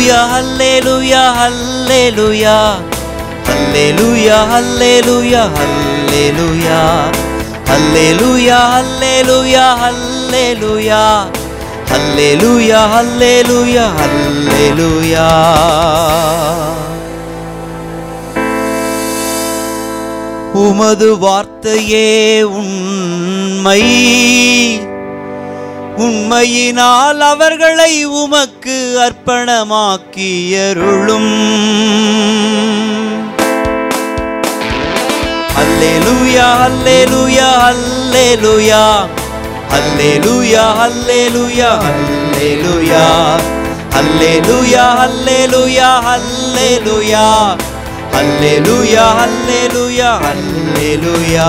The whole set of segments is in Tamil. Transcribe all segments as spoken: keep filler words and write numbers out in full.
Hallelujah, hallelujah, hallelujah. Hallelujah, hallelujah, hallelujah. Hallelujah, hallelujah, hallelujah. Hallelujah, hallelujah, hallelujah. உமது வார்த்தையே உண்மை, உண்மையினால் அவர்களை உமக்கு அர்ப்பணமாக்கியருளும். அல்லேலூயா, அல்லேலூயா, அல்லேலூயா. அல்லேலூயா, அல்லேலூயா, அல்லேலூயா. அல்லேலூயா, அல்லேலூயா, அல்லேலூயா. அல்லேலூயா, அல்லேலூயா, அல்லேலூயா.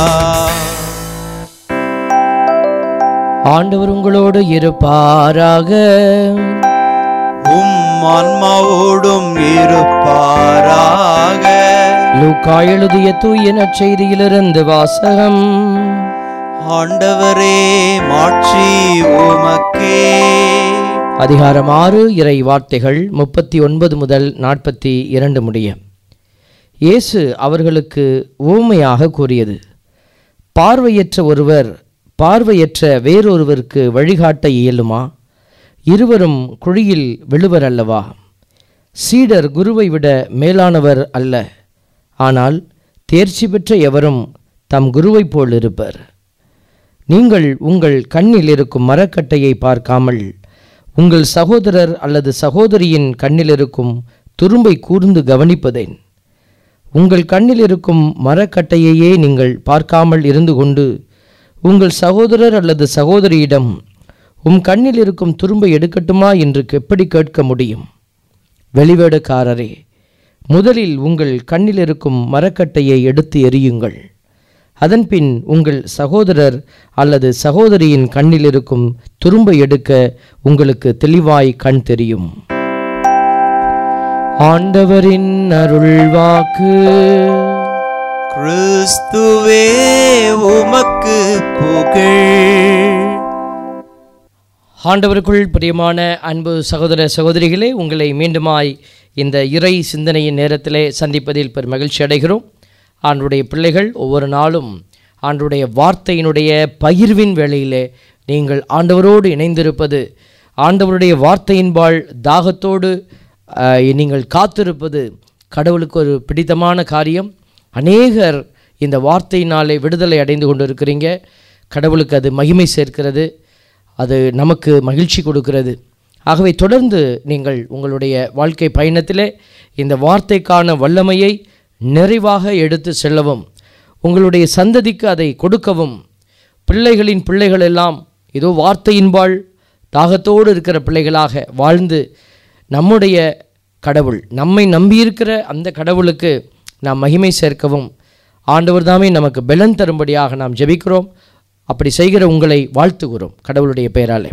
ஆண்டவர் உங்களோடு இருப்பாராக. உம் ஆன்மாவோடும் இருப்பாராக. லூக்கா எழுதிய தூய நற்செய்தியிலிருந்து வாசகம். ஆண்டவரே, மாட்சி உமக்கே. அதிகாரம் ஆறு, இறை வார்த்தைகள் முப்பத்தி ஒன்பது முதல் நாற்பத்தி இரண்டு முடிய. இயேசு அவர்களுக்கு ஊமையாக கூறியது, பார்வையற்ற ஒருவர் பார்வையற்ற வேறொருவருக்கு வழிகாட்ட இயலுமா? இருவரும் குழியில் விழுவர் அல்லவா? சீடர் குருவை விட மேலானவர் அல்ல, ஆனால் தேர்ச்சி பெற்ற எவரும் தம் குருவை போல் இருப்பர். நீங்கள் உங்கள் கண்ணில் இருக்கும் மரக்கட்டையை பார்க்காமல் உங்கள் சகோதரர் அல்லது சகோதரியின் கண்ணில் இருக்கும் துரும்பை கூர்ந்து கவனிப்பதேன்? உங்கள் கண்ணில் இருக்கும் மரக்கட்டையையே நீங்கள் பார்க்காமல் இருந்து கொண்டு உங்கள் சகோதரர் அல்லது சகோதரியிடம் உம் கண்ணில் இருக்கும் துரும்பை எடுக்கட்டுமா என்று எப்படி கேட்க முடியும்? வெளிவேடக்காரரே, முதலில் உங்கள் கண்ணில் இருக்கும் மரக்கட்டையை எடுத்து எறியுங்கள். அதன்பின் உங்கள் சகோதரர் அல்லது சகோதரியின் கண்ணில் இருக்கும் துரும்பை எடுக்க உங்களுக்கு தெளிவாய் கண் தெரியும். ஆண்டவரின் அருள்வாக்கு. கிறிஸ்துவே, உமக்கு புகழ். ஆண்டவருக்குள் பிரியமான அன்பு சகோதர சகோதரிகளே, உங்களை மீண்டுமாய் இந்த இறை சிந்தனையின் நேரத்திலே சந்திப்பதில் பெரும் மகிழ்ச்சி அடைகிறோம். ஆண்டுடைய பிள்ளைகள் ஒவ்வொரு நாளும் ஆண்டுடைய வார்த்தையினுடைய பகிர்வின் வேளையிலே நீங்கள் ஆண்டவரோடு இணைந்திருப்பது, ஆண்டவருடைய வார்த்தையின்பால் தாகத்தோடு நீங்கள் காத்திருப்பது கடவுளுக்கு ஒரு பிடித்தமான காரியம். அநேகர் இந்த வார்த்தையினாலே விடுதலை அடைந்து கொண்டு இருக்கிறீங்க. கடவுளுக்கு அது மகிமை சேர்க்கிறது, அது நமக்கு மகிழ்ச்சி கொடுக்கிறது. ஆகவே தொடர்ந்து நீங்கள் உங்களுடைய வாழ்க்கை பயணத்திலே இந்த வார்த்தைக்கான வல்லமையை நிறைவாக எடுத்து செல்லவும், உங்களுடைய சந்ததிக்கு அதை கொடுக்கவும், பிள்ளைகளின் பிள்ளைகள் எல்லாம் ஏதோ வார்த்தையின்பால் தாகத்தோடு இருக்கிற பிள்ளைகளாக வாழ்ந்து நம்முடைய கடவுள், நம்மை நம்பியிருக்கிற அந்த கடவுளுக்கு நாம் மகிமை சேர்க்கவும் ஆண்டவர் தாமே நமக்கு பலன் தரும்படியாக நாம் ஜெபிக்கிறோம். அப்படி செய்கிற உங்களை வாழ்த்துகிறோம் கடவுளுடைய பெயராலே.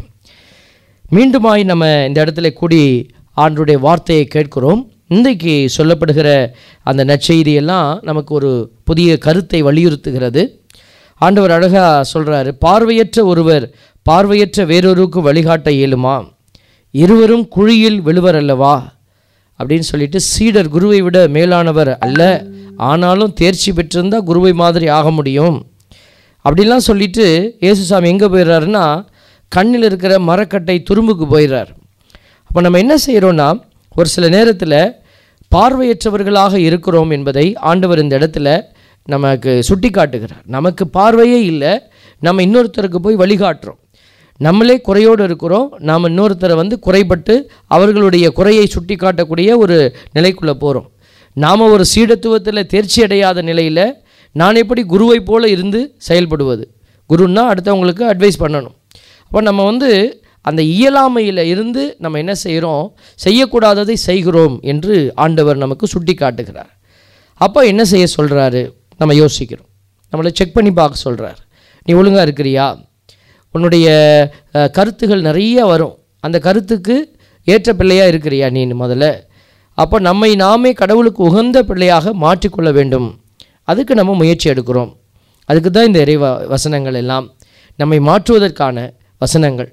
மீண்டுமாய் நம்ம இந்த இடத்துல கூடி ஆண்டவருடைய வார்த்தையை கேட்கிறோம். இன்றைக்கு சொல்லப்படுகிற அந்த நற்செய்தியெல்லாம் நமக்கு ஒரு புதிய கருத்தை வலியுறுத்துகிறது. ஆண்டவர் அழகாக சொல்கிறாரு, பார்வையற்ற ஒருவர் பார்வையற்ற வேறொருக்கு வழிகாட்ட இயலுமா? இருவரும் குழியில் விழுவர் அல்லவா அப்படின்னு சொல்லிட்டு, சீடர் குருவை விட மேலானவர் அல்ல, ஆனாலும் தேர்ச்சி பெற்றிருந்தால் குருவை மாதிரி ஆக முடியும் அப்படிலாம் சொல்லிட்டு இயேசுசாமி எங்கே போயிடுறாருன்னா கண்ணில் இருக்கிற மரக்கட்டை துரும்புக்கு போயிடுறார். அப்போ நம்ம என்ன செய்கிறோன்னா, ஒரு சில நேரத்தில் பார்வையற்றவர்களாக இருக்கிறோம் என்பதை ஆண்டவர் இந்த இடத்துல நமக்கு சுட்டி காட்டுகிறார். நமக்கு பார்வையே இல்லை, நம்ம இன்னொருத்தருக்கு போய் வழிகாட்டுறோம். நம்மளே குறையோடு இருக்கிறோம், நாம் இன்னொருத்தரை வந்து குறைபட்டு அவர்களுடைய குறையை சுட்டி காட்டக்கூடிய ஒரு நிலைக்குள்ளே போகிறோம். நாம் ஒரு சீடத்துவத்தில் தேர்ச்சி அடையாத நிலையில் நான் எப்படி குருவை போல் இருந்து செயல்படுவது? குருன்னா அடுத்தவங்களுக்கு அட்வைஸ் பண்ணணும். அப்போ நம்ம வந்து அந்த இயலாமையில் இருந்து நம்ம என்ன செய்கிறோம், செய்யக்கூடாததை செய்கிறோம் என்று ஆண்டவர் நமக்கு சுட்டி காட்டுகிறார். அப்போ என்ன செய்ய சொல்கிறாரு, நம்ம யோசிக்கிறோம், நம்மளை செக் பண்ணி பார்க்க சொல்கிறார். நீ ஒழுங்காக இருக்கிறியா? உன்னுடைய கருத்துகள் நிறைய வரும், அந்த கருத்துக்கு ஏற்ற பிள்ளையாக இருக்கிறியா நீ முதல்ல? அப்போ நம்மை நாமே கடவுளுக்கு உகந்த பிள்ளையாக மாற்றிக்கொள்ள வேண்டும். அதுக்கு நம்ம முயற்சி எடுக்கிறோம். அதுக்கு தான் இந்த இறை வசனங்கள் எல்லாம் நம்மை மாற்றுவதற்கான வசனங்கள்.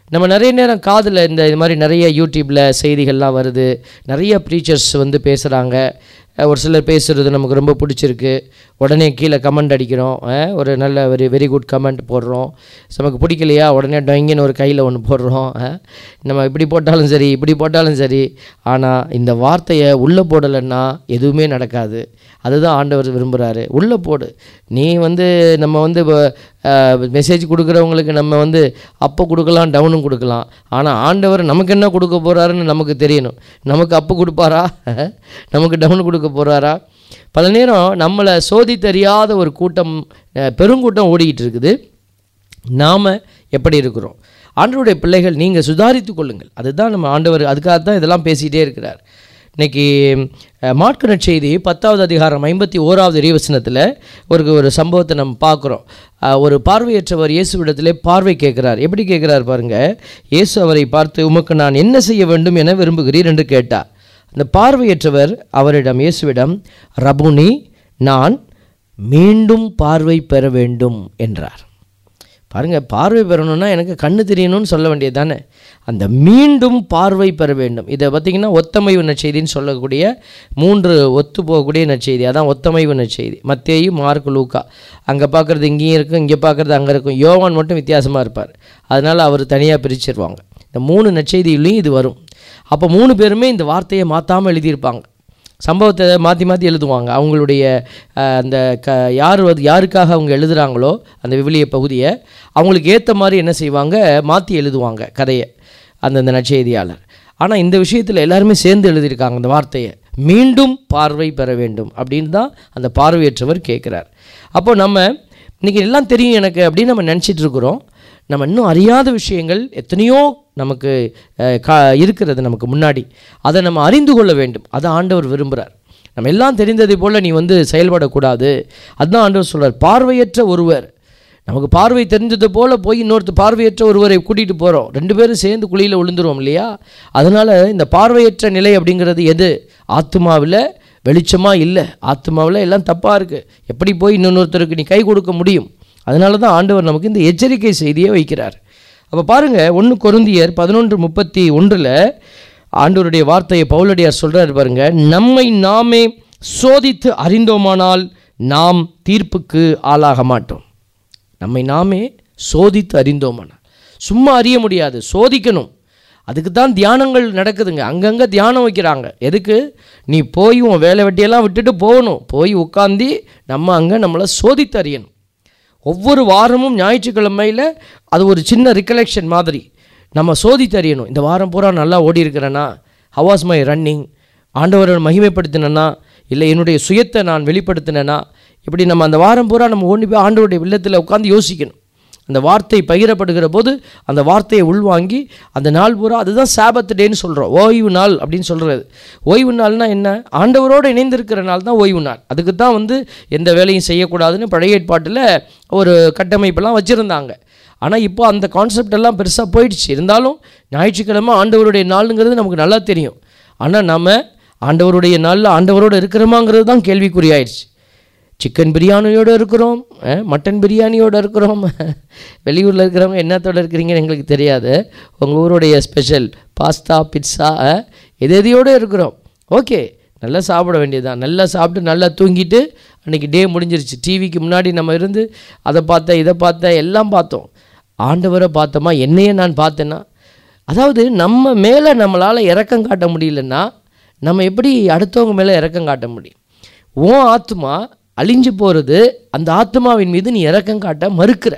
நம்ம நிறைய நேரம் காதில் இந்த இது மாதிரி நிறைய யூடியூப்பில் செய்திகள்லாம் வருது, நிறைய ப்ரீச்சர்ஸ் வந்து பேசுகிறாங்க. ஒரு சிலர் பேசுகிறது நமக்கு ரொம்ப பிடிச்சிருக்கு, உடனே கீழே கமெண்ட் அடிக்கிறோம், ஒரு நல்ல ஒரு வெரி குட் கமெண்ட் போடுறோம். நமக்கு பிடிக்கலையா உடனே டொங்கின்னு ஒரு கையில் ஒன்று போடுறோம். நம்ம இப்படி போட்டாலும் சரி இப்படி போட்டாலும் சரி, ஆனால் இந்த வார்த்தையை உள்ளே போடலைன்னா எதுவுமே நடக்காது. அதுதான் ஆண்டவர் விரும்புகிறாரு. உள்ளே போடு. நீ வந்து நம்ம வந்து மெசேஜ் கொடுக்குறவங்களுக்கு நம்ம வந்து அப்போ கொடுக்கலாம், டவுனும் கொடுக்கலாம். ஆனால் ஆண்டவர் நமக்கு என்ன கொடுக்க போகிறாருன்னு நமக்கு தெரியணும். நமக்கு அப்பு கொடுப்பாரா, நமக்கு டவுன் கொடுக்க போகிறாரா? பல நேரம் நம்மளை சோதித்தறியாத ஒரு கூட்டம், பெருங்கூட்டம் ஓடிக்கிட்டு இருக்குது. நாம் எப்படி இருக்கிறோம்? ஆண்டவருடைய பிள்ளைகள், நீங்கள் சுதாரித்து கொள்ளுங்கள். அதுதான் நம்ம ஆண்டவர் அதுக்காக தான் இதெல்லாம் பேசிகிட்டே இருக்கிறார். இன்றைக்கி மாற்கு நற்செய்தி பத்தாவது அதிகாரம் ஐம்பத்தி ஓராவது இறைவசனத்தில் ஒரு ஒரு சம்பவத்தை நம்ம பார்க்குறோம். ஒரு பார்வையற்றவர் இயேசுவிடத்திலே பார்வை கேட்குறார். எப்படி கேட்குறார் பாருங்கள். இயேசு அவரை பார்த்து, உமக்கு நான் என்ன செய்ய வேண்டும் என விரும்புகிறீர் என்று கேட்டார். அந்த பார்வையற்றவர் அவரிடம் இயேசுவிடம், ரபுனி, நான் மீண்டும் பார்வை பெற வேண்டும் என்றார். பாருங்கள், பார்வை பெறணும்னா எனக்கு கண்ணு தெரியணும்னு சொல்ல வேண்டியது தானே. அந்த மீண்டும் பார்வை பெற வேண்டும், இதை பார்த்திங்கன்னா ஒத்தமைவு நற்செய்தின்னு சொல்லக்கூடிய மூன்று ஒத்து போகக்கூடிய நற்செய்தி, அதான் ஒத்தமைவு நற்செய்தி. மத்தேயு, மார்க்கு, லூக்கா. அங்கே பார்க்குறது இங்கேயும் இருக்கும், இங்கே பார்க்குறது அங்கே இருக்கும். யோவான் மட்டும் வித்தியாசமாக இருப்பார், அதனால் அவர் தனியாக பிரிச்சிருவாங்க. இந்த மூணு நற்செய்தியிலையும் இது வரும். அப்போ மூணு பேருமே இந்த வார்த்தையை மாற்றாமல் எழுதியிருப்பாங்க. சம்பவத்தை மாற்றி மாற்றி எழுதுவாங்க. அவங்களுடைய அந்த க யார் யாருக்காக அவங்க எழுதுகிறாங்களோ அந்த விவிலிய பகுதியை அவங்களுக்கு ஏற்ற மாதிரி என்ன செய்வாங்க, மாற்றி எழுதுவாங்க கதையை அந்தந்த நற்செய்தியாளர். ஆனால் இந்த விஷயத்தில் எல்லாருமே சேர்ந்து எழுதியிருக்காங்க அந்த வார்த்தையை, மீண்டும் பார்வை பெற வேண்டும் அப்படின்னு தான் அந்த பார்வையற்றவர் கேட்குறார். அப்போ நம்ம இன்றைக்கி எல்லாம் தெரியும் எனக்கு அப்படின்னு நம்ம நினச்சிட்டு இருக்கிறோம். நம்ம இன்னும் அறியாத விஷயங்கள் எத்தனையோ நமக்கு கா இருக்கிறது நமக்கு முன்னாடி. அதை நம்ம அறிந்து கொள்ள வேண்டும். அதை ஆண்டவர் விரும்புகிறார். நம்ம எல்லாம் தெரிந்ததை போல் நீ வந்து செயல்படக்கூடாது. அதுதான் ஆண்டவர் சொல்கிறார். பார்வையற்ற ஒருவர், நமக்கு பார்வை தெரிஞ்சது போல் போய் இன்னொருத்தர் பார்வையற்ற ஒருவரை கூட்டிகிட்டு போகிறோம், ரெண்டு பேரும் சேர்ந்து குழியில் விழுந்துருவோம் இல்லையா? அதனால் இந்த பார்வையற்ற நிலை அப்படிங்கிறது எது? ஆத்மாவில் வெளிச்சமாக இல்லை, ஆத்மாவில் எல்லாம் தப்பாக இருக்குது. எப்படி போய் இன்னொருத்தருக்கு நீ கை கொடுக்க முடியும்? அதனால தான் ஆண்டவர் நமக்கு இந்த எச்சரிக்கை செய்தியை வைக்கிறார். அப்போ பாருங்கள், ஒன்று கொரிந்தியர் பதினொன்று முப்பத்தி ஒன்றில் ஆண்டவருடைய வார்த்தையை பவுலடியார் சொல்கிறார் பாருங்கள். நம்மை நாமே சோதித்து அறிந்தோமானால் நாம் தீர்ப்புக்கு ஆளாக மாட்டோம். நம்மை நாமே சோதித்து அறிந்தோமானால், சும்மா அறிய முடியாது, சோதிக்கணும். அதுக்கு தான் தியானங்கள் நடக்குதுங்க. அங்கங்கே தியானம் வைக்கிறாங்க. எதுக்கு? நீ போய் உன் வேலை வெட்டியெல்லாம் விட்டுட்டு போகணும், போய் உட்காந்து நம்ம அங்கே நம்மளை சோதித்து அறியணும். ஒவ்வொரு வாரமும் ஞாயிற்றுக்கிழமையில் அது ஒரு சின்ன ரிகலெக்ஷன் மாதிரி நம்ம சோதி தெரியணும். இந்த வாரம் பூரா நல்லா ஓடி இருக்கிறேன்னா, ஹவாஸ் மை ரன்னிங், ஆண்டவரை மகிமைப்படுத்தினேன்னா, இல்லை என்னுடைய சுயத்தை நான் வெளிப்படுத்தினேன்னா, இப்படி நம்ம அந்த வாரம் பூரா நம்ம ஓடி போய் ஆண்டவருடைய இல்லத்தில் உட்காந்து யோசிக்கணும். அந்த வார்த்தை பகிரப்படுகிற போது அந்த வார்த்தையை உள்வாங்கி அந்த நாள் பூரா, அதுதான் சாபத் டேன்னு சொல்கிறோம், ஓய்வு நாள் அப்படின்னு சொல்கிறது. ஓய்வு நாள்னால் என்ன? ஆண்டவரோடு இணைந்திருக்கிற நாள் தான் ஓய்வு நாள். அதுக்கு தான் வந்து எந்த வேலையும் செய்யக்கூடாதுன்னு பழைய ஏற்பாட்டில் ஒரு கட்டமைப்பெல்லாம் வச்சுருந்தாங்க. ஆனால் இப்போ அந்த கான்செப்ட் எல்லாம் பெருசாக போயிடுச்சு. இருந்தாலும் ஞாயிற்றுக்கிழமை ஆண்டவருடைய நாளுங்கிறது நமக்கு நல்லா தெரியும். ஆனால் நம்ம ஆண்டவருடைய நாளில் ஆண்டவரோடு இருக்கிறோமாங்கிறது தான் கேள்விக்குறியாயிடுச்சு. சிக்கன் பிரியாணியோடு இருக்கிறோம், மட்டன் பிரியாணியோடு இருக்கிறோம். வெளியூரில் இருக்கிறவங்க என்னத்தோடு இருக்கிறீங்கன்னு எங்களுக்கு தெரியாது. உங்கள் ஊருடைய ஸ்பெஷல் பாஸ்தா, பிட்ஸா, எது எதையோடு இருக்கிறோம். ஓகே, நல்லா சாப்பிட வேண்டியதுதான். நல்லா சாப்பிட்டு நல்லா தூங்கிட்டு அன்றைக்கி டே முடிஞ்சிருச்சு. டிவிக்கு முன்னாடி நம்ம இருந்து அதை பார்த்தேன், இதை பார்த்தேன், எல்லாம் பார்த்தோம். ஆண்டவரை பார்த்தோமா? என்னையே நான் பார்த்தேன்னா? அதாவது நம்ம மேலே நம்மளால் இரக்கம் காட்ட முடியலன்னா நம்ம எப்படி அடுத்தவங்க மேலே இரக்கம் காட்ட முடியும்? உன் ஆத்மா அழிஞ்சு போகிறது, அந்த ஆத்மாவின் மீது நீ இரக்கம் காட்ட மறுக்கிற.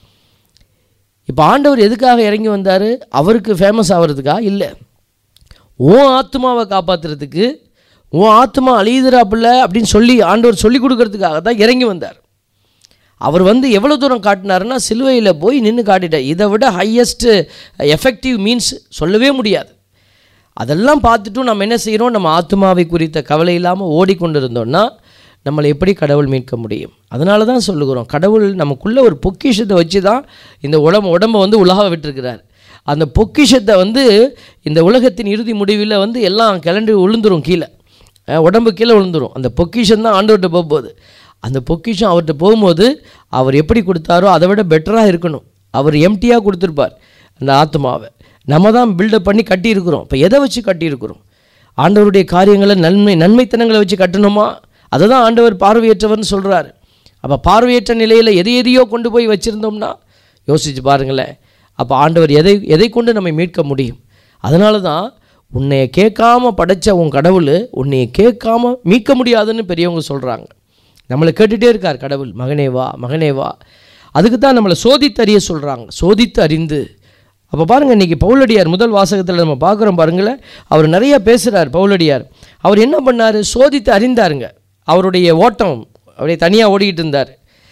இப்போ ஆண்டவர் எதுக்காக இறங்கி வந்தார்? அவருக்கு ஃபேமஸ் ஆகிறதுக்கா? இல்லை, உன் ஆத்மாவை காப்பாற்றுறதுக்கு, உன் ஆத்மா அழியுதுறாப்புல அப்படின்னு சொல்லி ஆண்டவர் சொல்லி கொடுக்கறதுக்காக தான் இறங்கி வந்தார். அவர் வந்து எவ்வளோ தூரம் காட்டினாருன்னா, சிலுவையில் போய் நின்று காட்டிட்டார். இதை விட ஹையஸ்ட்டு எஃபெக்டிவ் மீன்ஸ் சொல்லவே முடியாது. அதெல்லாம் பார்த்துட்டும் நம்ம என்ன செய்கிறோம்? நம்ம ஆத்மாவை குறித்த கவலை இல்லாமல் ஓடிக்கொண்டு இருந்தோம்னா நம்மளை எப்படி கடவுள் மீட்க முடியும்? அதனால தான் சொல்லுகிறோம், கடவுள் நமக்குள்ளே ஒரு பொக்கிஷத்தை வச்சு தான் இந்த உடம்பு உடம்பை வந்து உலக விட்டுருக்கிறார். அந்த பொக்கிஷத்தை வந்து இந்த உலகத்தின் இறுதி முடிவில் வந்து எல்லாம் கிளண்டு விழுந்துரும், கீழே உடம்பு கீழே விழுந்துரும். அந்த பொக்கிஷம் தான் ஆண்டவர்கிட்ட போகும்போது, அந்த பொக்கிஷம் அவர்கிட்ட போகும்போது அவர் எப்படி கொடுத்தாரோ அதை விட பெட்டராக இருக்கணும். அவர் எம்டியாக கொடுத்துருப்பார். அந்த ஆத்மாவை நம்ம தான் பில்டப் பண்ணி கட்டியிருக்கிறோம். இப்போ எதை வச்சு கட்டியிருக்கிறோம்? ஆண்டவருடைய காரியங்களை நன்மை நன்மைத்தனங்களை வச்சு கட்டணுமா? அதை தான் ஆண்டவர் பார்வையற்றவர்னு சொல்கிறார். அப்போ பார்வையற்ற நிலையில் எதை எதையோ கொண்டு போய் வச்சுருந்தோம்னா யோசிச்சு பாருங்களேன். அப்போ ஆண்டவர் எதை எதை கொண்டு நம்மை மீட்க முடியும்? அதனால தான் உன்னைய கேட்காம படைத்த உன் கடவுள் உன்னைய கேட்காம மீட்க முடியாதுன்னு பெரியவங்க சொல்கிறாங்க. நம்மளை கேட்டுகிட்டே இருக்கார் கடவுள், மகனே வா மகனே வா. அதுக்கு தான் நம்மளை சோதித்து அறிய சொல்கிறாங்க, சோதித்து அறிந்து. அப்போ பாருங்கள், இன்றைக்கி பவுலடியார் முதல் வாசகத்தில் நம்ம பார்க்குறோம் பாருங்களேன். அவர் நிறையா பேசுகிறார் பவுலடியார். அவர் என்ன பண்ணார்? சோதித்து அறிந்தாருங்க. அவருடைய ஓட்டம் அப்படியே தனியாக ஓடிக்கிட்டு இருந்தார்.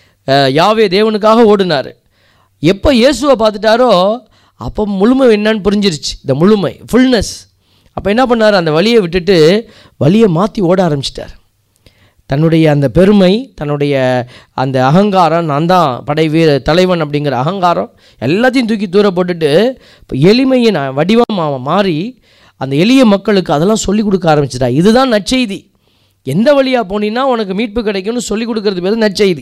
யாவே தேவனுக்காக ஓடினார். எப்போ இயேசுவை பார்த்துட்டாரோ அப்போ முழுமை என்னன்னு புரிஞ்சிருச்சு, இந்த முழுமை ஃபுல்னஸ். அப்போ என்ன பண்ணார்? அந்த வழியை விட்டுட்டு வழியை மாற்றி ஓட ஆரம்பிச்சிட்டார். தன்னுடைய அந்த பெருமை, தன்னுடைய அந்த அகங்காரம், நான் தான் படை வீர தலைவன் அப்படிங்கிற அகங்காரம் எல்லாத்தையும் தூக்கி தூர போட்டுட்டு இப்போ எளிமையின் வடிவமாக மாறி அந்த எளிய மக்களுக்கு அதெல்லாம் சொல்லிக் கொடுக்க ஆரம்பிச்சிட்டா. இதுதான் நற்செய்தி. எந்த வழியாக போனீங்கன்னா உனக்கு மீட்பு கிடைக்கும்னு சொல்லிக் கொடுக்கறது பேர் நற்செய்தி.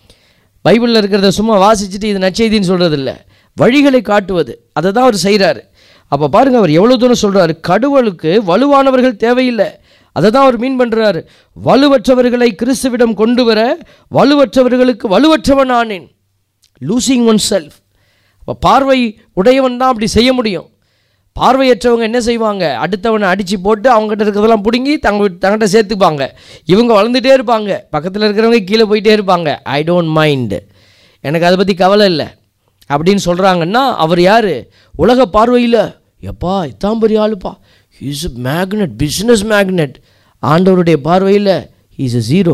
பைபிளில் இருக்கிறத சும்மா வாசிச்சுட்டு இது நற்செய்தின்னு சொல்கிறது இல்லை, வழிகளை காட்டுவது. அதை தான் அவர் செய்கிறார். அப்போ பாருங்கள், அவர் எவ்வளோ தூரம் சொல்கிறார். கடவுளுக்கு வலுவானவர்கள் தேவையில்லை. அதை தான் அவர் மீன் பண்ணுறாரு. வலுவற்றவர்களை கிறிஸ்துவிடம் கொண்டு வர வலுவற்றவர்களுக்கு வலுவற்றவன் ஆனேன். Losing oneself. அப்போ பார்வை உடையவன் தான் அப்படி செய்ய முடியும். பார்வையற்றவங்க என்ன செய்வாங்க? அடுத்தவனை அடித்து போட்டு அவங்ககிட்ட இருக்கிறதெல்லாம் பிடுங்கி தங்க தங்கிட்ட சேர்த்துப்பாங்க. இவங்க வளர்ந்துட்டே இருப்பாங்க, பக்கத்தில் இருக்கிறவங்க கீழே போயிட்டே இருப்பாங்க. ஐ டோன்ட் மைண்டு, எனக்கு அதை பற்றி கவலை இல்லை அப்படின்னு சொல்கிறாங்கன்னா அவர் யார்? உலக பார்வையில் எப்பா இத்தான் பெரிய ஆளுப்பா, is a magnet, business magnet. ஆண்டவருடைய பார்வையில் இஸ் அ ஜீரோ.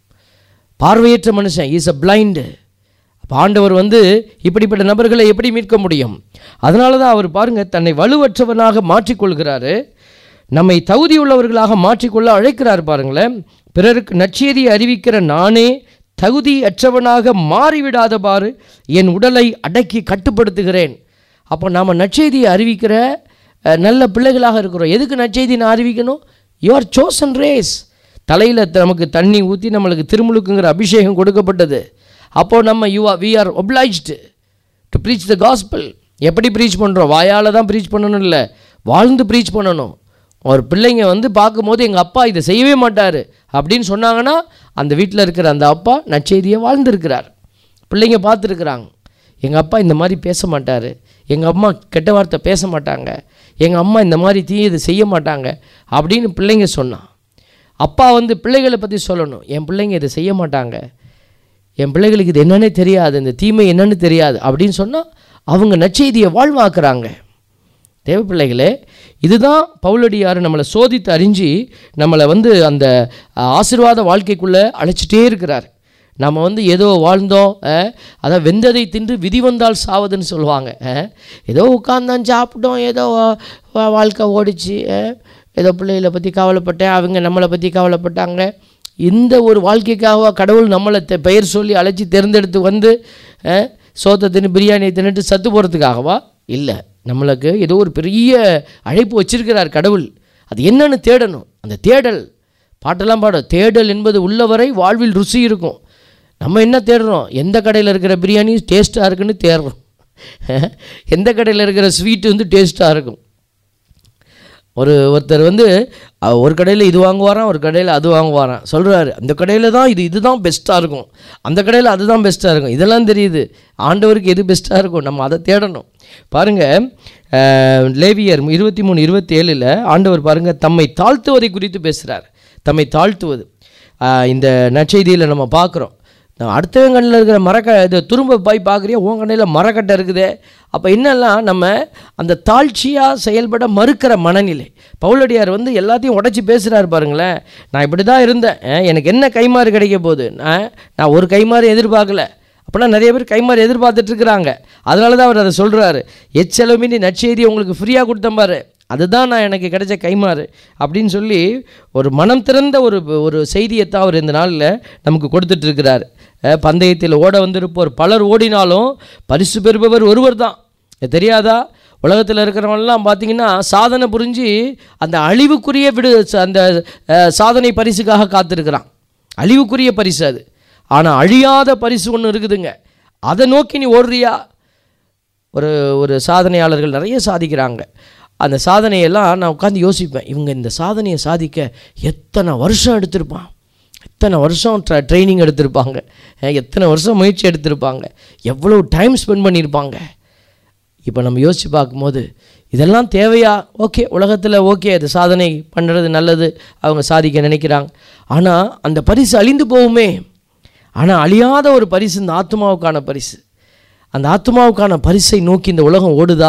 பார்வையற்ற மனுஷன் இஸ் அ பிளைண்டு. அப்போ ஆண்டவர் வந்து இப்படிப்பட்ட நபர்களை எப்படி மீட்க முடியும்? அதனால தான் அவர் பாருங்கள், தன்னை வலுவற்றவனாக மாற்றிக்கொள்கிறாரு, நம்மை தகுதியுள்ளவர்களாக மாற்றிக்கொள்ள அழைக்கிறார். பாருங்களேன், பிறருக்கு நற்செய்தியை அறிவிக்கிற நானே தகுதியற்றவனாக மாறிவிடாதபாறு என் உடலை அடக்கி கட்டுப்படுத்துகிறேன். அப்போ நாம் நற்செய்தியை அறிவிக்கிற நல்ல பிள்ளைகளாக இருக்கிறோம். எதுக்கு நற்செய்தி நான் அறிவிக்கணும்? Your chosen race. தலையில் நமக்கு தண்ணி ஊற்றி நம்மளுக்கு திருமுழுக்குங்கிற அபிஷேகம் கொடுக்கப்பட்டது. அப்போது நம்ம you are we are obliged to preach the gospel. எப்படி ப்ரீச் பண்ணுறோம்? வாயால் தான் ப்ரீச் பண்ணணும் இல்லை, வாழ்ந்து ப்ரீச் பண்ணணும். ஒரு பிள்ளைங்க வந்து பார்க்கும்போது எங்கள் அப்பா இதை செய்யவே மாட்டார் அப்படின்னு சொன்னாங்கன்னா அந்த வீட்டில் இருக்கிற அந்த அப்பா நற்செய்தியை வாழ்ந்துருக்கிறார். பிள்ளைங்க பார்த்துருக்குறாங்க, எங்கள் அப்பா இந்த மாதிரி பேச மாட்டார், எங்கள் அம்மா கெட்ட வார்த்தை பேச மாட்டாங்க, எங்கள் அம்மா இந்த மாதிரி தீயது செய்ய மாட்டாங்க அப்படின்னு பிள்ளைங்க சொன்னான். அப்பா வந்து பிள்ளைகளை பற்றி சொல்லணும், என் பிள்ளைங்க இதை செய்ய மாட்டாங்க, என் பிள்ளைகளுக்கு இது என்னன்னே தெரியாது, இந்த தீமை என்னன்னு தெரியாது அப்படின்னு சொன்னால் அவங்க நற்செய்தியை வாழ்வாக்குறாங்க. தேவ பிள்ளைகளே, இதுதான் பவுலடியார் நம்மளை சோதித்து அறிஞ்சு நம்மளை வந்து அந்த ஆசீர்வாத வாழ்க்கைக்குள்ளே அழைச்சிட்டே இருக்கிறார். நம்ம வந்து ஏதோ வாழ்ந்தோம், அதான் வெந்ததை தின்று விதி வந்தால் சாவதுன்னு சொல்லுவாங்க. ஏதோ உட்காந்தான் சாப்பிட்டோம், ஏதோ வாழ்க்கை ஓடிச்சு, ஏதோ பிள்ளைகளை பற்றி கவலைப்பட்டேன், அவங்க நம்மளை பற்றி கவலைப்பட்டாங்க. இந்த ஒரு வாழ்க்கைக்காக கடவுள் நம்மளை பெயர் சொல்லி அழைச்சி தேர்ந்தெடுத்து வந்து சோத்தை தின்னு பிரியாணியை தின்னுட்டு சத்து போகிறதுக்காகவா? இல்லை, நம்மளுக்கு ஏதோ ஒரு பெரிய அழைப்பு வச்சிருக்கிறார் கடவுள். அது என்னன்னு தேடணும். அந்த தேடல் பாட்டெல்லாம் பாட, தேடல் என்பது உள்ளவரை வாழ்வில் ருசி இருக்கும். நம்ம என்ன தேடுறோம்? எந்த கடையில் இருக்கிற பிரியாணி டேஸ்ட்டாக இருக்குன்னு தேடுறோம், எந்த கடையில் இருக்கிற ஸ்வீட்டு வந்து டேஸ்ட்டாக இருக்கும். ஒரு ஒருத்தர் வந்து ஒரு கடையில் இது வாங்குவாரான், ஒரு கடையில் அது வாங்குவாரான். சொல்கிறாரு, அந்த கடையில் தான் இது இதுதான் பெஸ்ட்டாக இருக்கும், அந்த கடையில் அதுதான் பெஸ்ட்டாக இருக்கும். இதெல்லாம் தெரியுது, ஆண்டவருக்கு எது பெஸ்ட்டாக இருக்கும் நம்ம அதை தேடணும். பாருங்கள், லேவியர் இருபத்தி மூணு இருபத்தி ஏழில் ஆண்டவர் பாருங்கள் தம்மை தாழ்த்துவதை குறித்து பேசுகிறார். தம்மை தாழ்த்துவது இந்த நற்செய்தியில் நம்ம பார்க்குறோம். அடுத்தவங்க கண்ணில் இருக்கிற மரக்க இது துரும்ப போய் பார்க்குறியா, உன் கண்ணில் மரக்கட்டை இருக்குது. அப்போ என்னெல்லாம் நம்ம அந்த தாழ்ச்சியாக செயல்பட மறுக்கிற மனநிலை. பவுலடியார் வந்து எல்லாத்தையும் உடச்சி பேசுகிறாரு பாருங்களேன். நான் இப்படி தான் இருந்தேன், எனக்கு என்ன கைமாறு கிடைக்க போகுது, நான் நான் ஒரு கைமாறு எதிர்பார்க்கல. அப்படின்னா நிறைய பேர் கைமாறு எதிர்பார்த்துட்ருக்குறாங்க. அதனால தான் அவர் அதை சொல்கிறாரு, எச்செலவுமின்றி நற்செய்தியை உங்களுக்கு ஃப்ரீயாக கொடுத்தேன் பாரு, அதுதான் நான் எனக்கு கிடைச்ச கைமாறு அப்படின்னு சொல்லி ஒரு மனம் திறந்த ஒரு ஒரு செய்தியை தான் அவர் இந்த நாளில் நமக்கு கொடுத்துட்ருக்கிறார். பந்தயத்தில் ஓட வந்திருப்போர் பலர் ஓடினாலும் பரிசு பெறுபவர் ஒருவர் தான். தெரியாதா? உலகத்தில் இருக்கிறவங்கலாம் பார்த்திங்கன்னா சாதனை புரிஞ்சு அந்த அழிவுக்குரிய விடு அந்த சாதனை பரிசுக்காக காத்திருக்கிறான். அழிவுக்குரிய பரிசு அது. ஆனால் அழியாத பரிசு ஒன்று இருக்குதுங்க, அதை நோக்கி நீ ஓடுறியா? ஒரு ஒரு சாதனையாளர்கள் நிறைய சாதிக்கிறாங்க. அந்த சாதனையெல்லாம் நான் உட்காந்து யோசிப்பேன், இவங்க இந்த சாதனையை சாதிக்க எத்தனை வருஷம் எடுத்திருப்பான், எத்தனை வருஷம் ட்ர ட்ரைனிங் எடுத்திருப்பாங்க, எத்தனை வருஷம் முயற்சி எடுத்திருப்பாங்க, எவ்வளோ டைம் ஸ்பெண்ட் பண்ணியிருப்பாங்க. இப்போ நம்ம யோசித்து பார்க்கும்போது இதெல்லாம் தேவையா? ஓகே, உலகத்தில் ஓகே, அது சாதனை பண்ணுறது நல்லது, அவங்க சாதிக்க நினைக்கிறாங்க. ஆனால் அந்த பரிசு அழிந்து போகுமே. ஆனால் அழியாத ஒரு பரிசு இந்த ஆத்மாவுக்கான பரிசு. அந்த ஆத்மாவுக்கான பரிசை நோக்கி இந்த உலகம் ஓடுதா?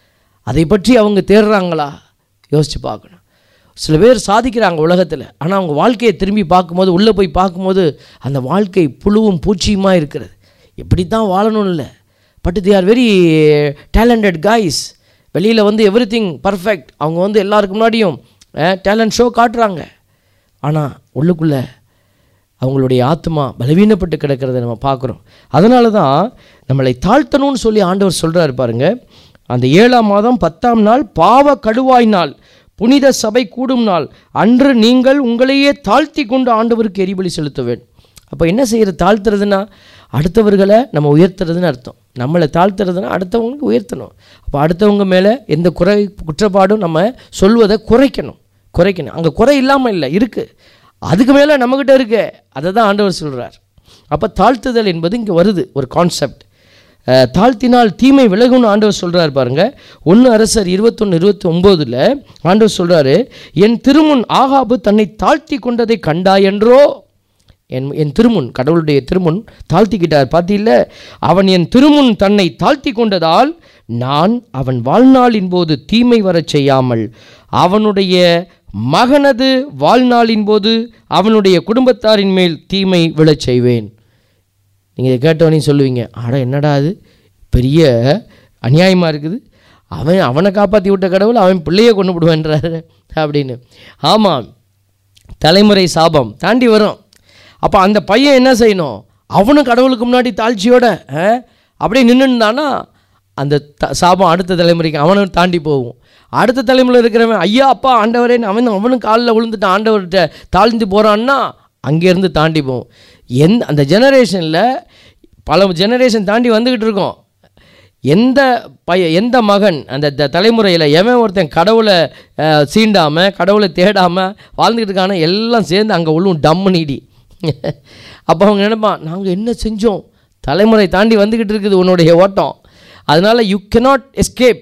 அதை பற்றி அவங்க தேடுறாங்களா? யோசித்து பார்க்கணும். சில பேர் சாதிக்கிறாங்க உலகத்தில், ஆனால் அவங்க வாழ்க்கையை திரும்பி பார்க்கும்போது, உள்ளே போய் பார்க்கும்போது அந்த வாழ்க்கை புழுவும் பூச்சியுமா இருக்கிறது. எப்படி தான் வாழணும் இல்லை, but they are very talented guys. வெளியில் வந்து எவ்ரி திங் பர்ஃபெக்ட், அவங்க வந்து எல்லாருக்கு முன்னாடியும் டேலண்ட் ஷோ காட்டுறாங்க. ஆனால் உள்ளுக்குள்ளே அவங்களுடைய ஆத்மா பலவீனப்பட்டு கிடக்கிறத நம்ம பார்க்குறோம். அதனால தான் நம்மளை தாழ்த்தணும்னு சொல்லி ஆண்டவர் சொல்கிறார் பாருங்க. அந்த ஏழாம் மாதம் பத்தாம் நாள் பாவ கடுவாய் நாள், புனித சபை கூடும் நாள் அன்று நீங்கள் உங்களையே தாழ்த்தி கொண்டு ஆண்டவருக்கு எரிபலி செலுத்த வேண்டும். அப்போ என்ன செய்கிற? தாழ்த்துறதுன்னா அடுத்தவர்களை நம்ம உயர்த்துறதுன்னு அர்த்தம். நம்மளை தாழ்த்துறதுன்னா அடுத்தவங்களுக்கு உயர்த்தணும். அப்போ அடுத்தவங்க மேலே எந்த குறை குற்றப்பாடும் நம்ம சொல்வதை குறைக்கணும் குறைக்கணும் அங்கே குறை இல்லாமல் இல்லை, இருக்குது, அதுக்கு மேலே நம்மக்கிட்ட இருக்கு. அதை தான் ஆண்டவர் சொல்கிறார். அப்போ தாழ்த்துதல் என்பது இங்கே வருது ஒரு கான்செப்ட். தாழ்த்தினால் தீமை விலகும்னு ஆண்டவர் சொல்கிறார் பாருங்க. ஒன்று அரசர் இருபத்தொன்று இருபத்தி ஒம்போதில் ஆண்டவர் சொல்கிறாரு, என் திருமுன் ஆகாபு தன்னை தாழ்த்தி கொண்டதை கண்டாயென்றோ. என் என் திருமுன், கடவுளுடைய திருமுன் தாழ்த்திக்கிட்டார் பார்த்தீங்கள. அவன் என் திருமுன் தன்னை தாழ்த்தி கொண்டதால் நான் அவன் வாழ்நாளின் போது தீமை வரச் செய்யாமல் அவனுடைய மகனது வாழ்நாளின் போது அவனுடைய குடும்பத்தாரின் மேல் தீமை விழச் செய்வேன். நீங்கள் இதை கேட்டவனையும் சொல்லுவீங்க, ஆட என்னடா அது பெரிய அநியாயமாக இருக்குது, அவன் அவனை காப்பாற்றி விட்ட கடவுள் அவன் பிள்ளையை கொண்டு விடுவேன்றாரு அப்படின்னு. ஆமாம், தலைமுறை சாபம் தாண்டி வரும். அப்போ அந்த பையன் என்ன செய்யணும்? அவனும் கடவுளுக்கு முன்னாடி தாழ்ச்சியோட அப்படியே நின்றுந்தானா அந்த த சாபம் அடுத்த தலைமுறைக்கு அவனும் தாண்டி போகும். அடுத்த தலைமுறையில் இருக்கிறவன் ஐயா அப்பா ஆண்டவரேன்னு அவன் அவனும் காலில் விழுந்துட்டு ஆண்டவர்கிட்ட தாழ்ந்து போகிறான்னா அங்கேருந்து தாண்டி போகும். எந்த அந்த ஜெனரேஷனில் பல ஜெனரேஷன் தாண்டி வந்துக்கிட்டு இருக்கோம். எந்த பைய எந்த மகன் அந்த தலைமுறையில் எவன் ஒருத்தன் கடவுளை சீண்டாமல் கடவுளை தேடாமல் வாழ்ந்துக்கிட்டு இருக்கான எல்லாம் சேர்ந்து அங்கே உள்ளும் டம்மு நீடி. அப்போ அவங்க நினைப்பான், நாங்கள் என்ன செஞ்சோம், தலைமுறை தாண்டி வந்துக்கிட்டு இருக்குது உன்னுடைய ஓட்டம், அதனால் யூ கெனாட் எஸ்கேப்.